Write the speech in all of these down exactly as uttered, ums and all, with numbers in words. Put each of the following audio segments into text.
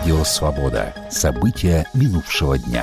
Радио «Свобода». События минувшего дня.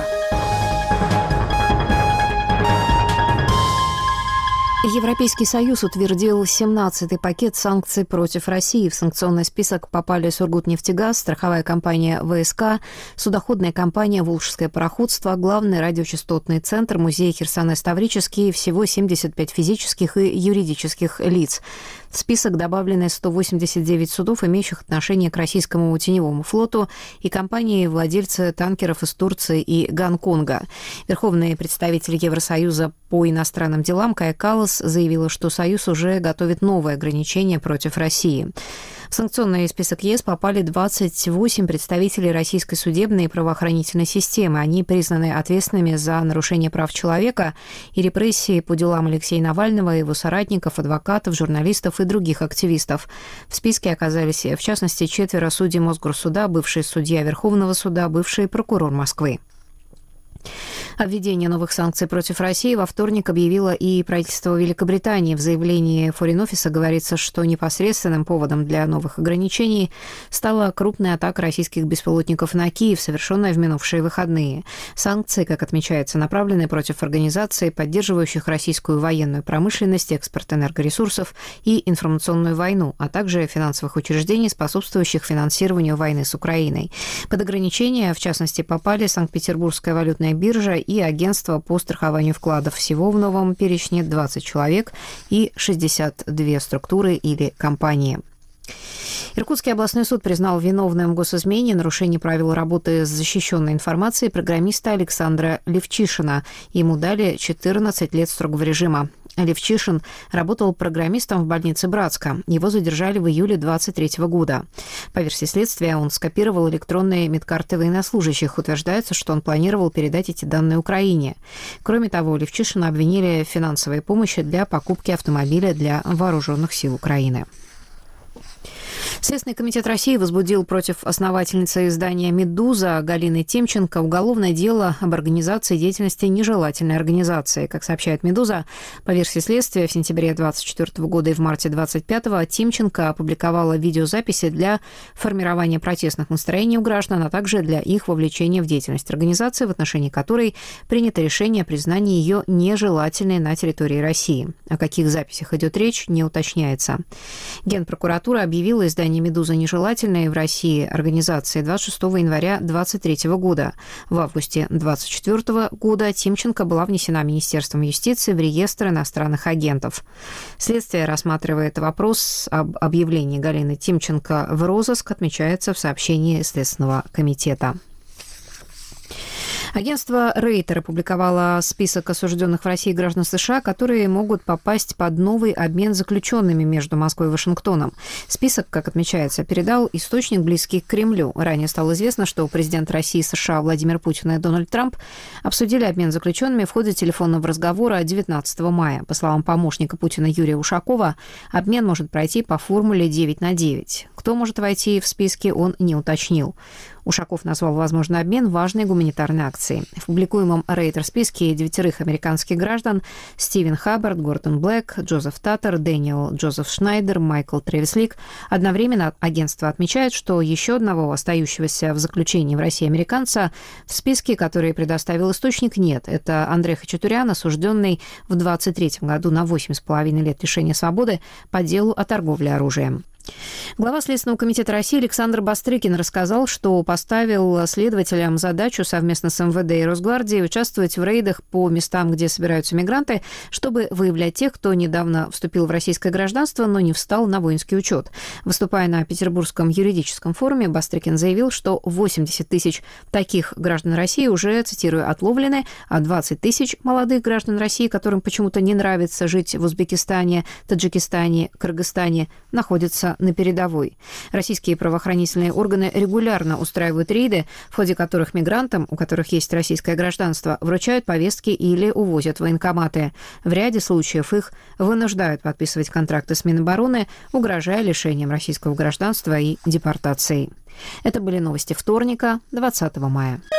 Европейский Союз утвердил семнадцатый пакет санкций против России. В санкционный список попали Сургутнефтегаз, страховая компания ВСК, судоходная компания «Волжское пароходство», главный радиочастотный центр, музей Херсонес-Таврический, всего семьдесят пять физических и юридических лиц. В список добавлены сто восемьдесят девять судов, имеющих отношение к российскому теневому флоту, и компании-владельцы танкеров из Турции и Гонконга. Верховный представитель Евросоюза по иностранным делам Кая Каллас заявила, что Союз уже готовит новые ограничения против России. В санкционный список ЕС попали двадцать восемь представителей российской судебной и правоохранительной системы. Они признаны ответственными за нарушение прав человека и репрессии по делам Алексея Навального, его соратников, адвокатов, журналистов и других активистов. В списке оказались, в частности, четверо судей Мосгорсуда, бывший судья Верховного суда, бывший прокурор Москвы. О введении новых санкций против России во вторник объявило и правительство Великобритании. В заявлении Foreign Office говорится, что непосредственным поводом для новых ограничений стала крупная атака российских беспилотников на Киев, совершенная в минувшие выходные. Санкции, как отмечается, направлены против организаций, поддерживающих российскую военную промышленность, экспорт энергоресурсов и информационную войну, а также финансовых учреждений, способствующих финансированию войны с Украиной. Под ограничения, в частности, попали Санкт-Петербургская валютная биржа и агентство по страхованию вкладов. Всего в новом перечне двадцать человек и шестьдесят две структуры или компании. Иркутский областной суд признал виновным в госизмене, нарушении правил работы с защищенной информацией программиста Александра Левчишина. Ему дали четырнадцать лет строгого режима. Левчишин работал программистом в больнице Братска. Его задержали в июле двадцать третьего года. По версии следствия, он скопировал электронные медкарты военнослужащих. Утверждается, что он планировал передать эти данные Украине. Кроме того, Левчишина обвинили в финансовой помощи для покупки автомобиля для вооруженных сил Украины. Следственный комитет России возбудил против основательницы издания «Медуза» Галины Тимченко уголовное дело об организации деятельности нежелательной организации. Как сообщает «Медуза», по версии следствия, в сентябре двадцать четвёртого года и в марте двадцать пятого Тимченко опубликовала видеозаписи для формирования протестных настроений у граждан, а также для их вовлечения в деятельность организации, в отношении которой принято решение о признании ее нежелательной на территории России. О каких записях идет речь, не уточняется. Генпрокуратура объявила издание «Медуза» нежелательной в России организации двадцать шестого января двадцать третьего года. В августе двадцать четвёртого года Тимченко была внесена Министерством юстиции в реестр иностранных агентов. Следствие рассматривает вопрос об объявлении Галины Тимченко в розыск, отмечается в сообщении Следственного комитета. Агентство Рейтер опубликовало список осужденных в России граждан США, которые могут попасть под новый обмен заключенными между Москвой и Вашингтоном. Список, как отмечается, передал источник, близкий к Кремлю. Ранее стало известно, что президент России и США Владимир Путин и Дональд Трамп обсудили обмен заключенными в ходе телефонного разговора девятнадцатого мая. По словам помощника Путина Юрия Ушакова, обмен может пройти по формуле девять на девять. Кто может войти в списки, он не уточнил. Ушаков назвал возможный обмен важной гуманитарной акцией. В публикуемом Рейтер-списке девятерых американских граждан – Стивен Хаббард, Гордон Блэк, Джозеф Таттер, Дэниел Джозеф Шнайдер, Майкл Трэвис Лик. Одновременно агентство отмечает, что еще одного остающегося в заключении в России американца в списке, который предоставил источник, нет. Это Андрей Хачатурян, осужденный в двадцать третьем году на восемь с половиной лет лишения свободы по делу о торговле оружием. Глава Следственного комитета России Александр Бастрыкин рассказал, что поставил следователям задачу совместно с эм вэ дэ и Росгвардией участвовать в рейдах по местам, где собираются мигранты, чтобы выявлять тех, кто недавно вступил в российское гражданство, но не встал на воинский учет. Выступая на Петербургском юридическом форуме, Бастрыкин заявил, что восемьдесят тысяч таких граждан России уже, цитирую, отловлены, а двадцать тысяч молодых граждан России, которым почему-то не нравится жить в Узбекистане, Таджикистане, Кыргызстане, находятся на передовой. Российские правоохранительные органы регулярно устраивают рейды, в ходе которых мигрантам, у которых есть российское гражданство, вручают повестки или увозят в военкоматы. В ряде случаев их вынуждают подписывать контракты с Минобороны, угрожая лишением российского гражданства и депортацией. Это были новости вторника, двадцатого мая.